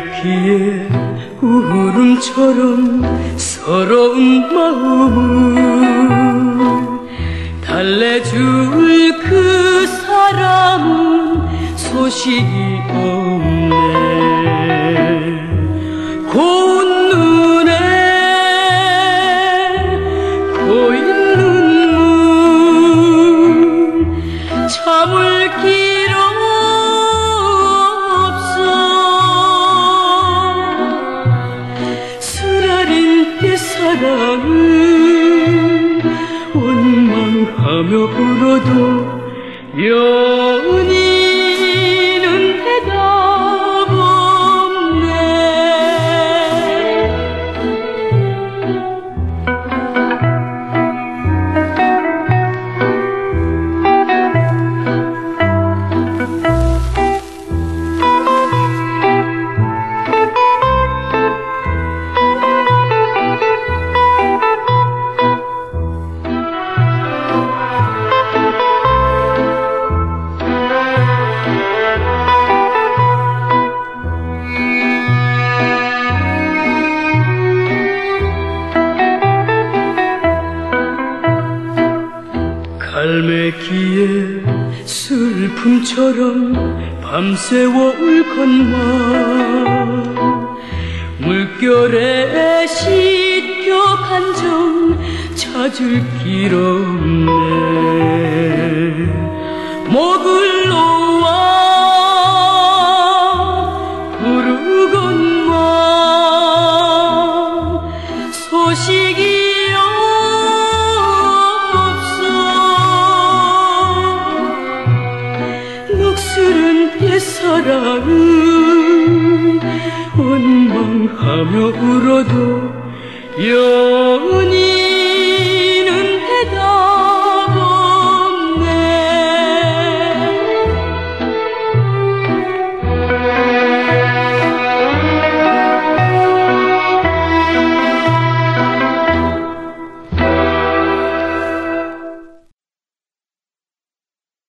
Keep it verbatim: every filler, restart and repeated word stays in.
갈매기의 울음처럼 서러운 마음을 달래줄 그 사람은 소식이 없네. 고운 눈에 고인 눈물 참을 길 없어. 쓰라린 옛사랑을 원망하며 울어도 연인은 대답 없네. 갈매기의 슬픔처럼 밤새워 울건만 물결에 씻겨 간정 찾을 길 없네. 목을 놓아 부르건만 소식이 녹슬은 옛사랑을 원망하며 울어도 여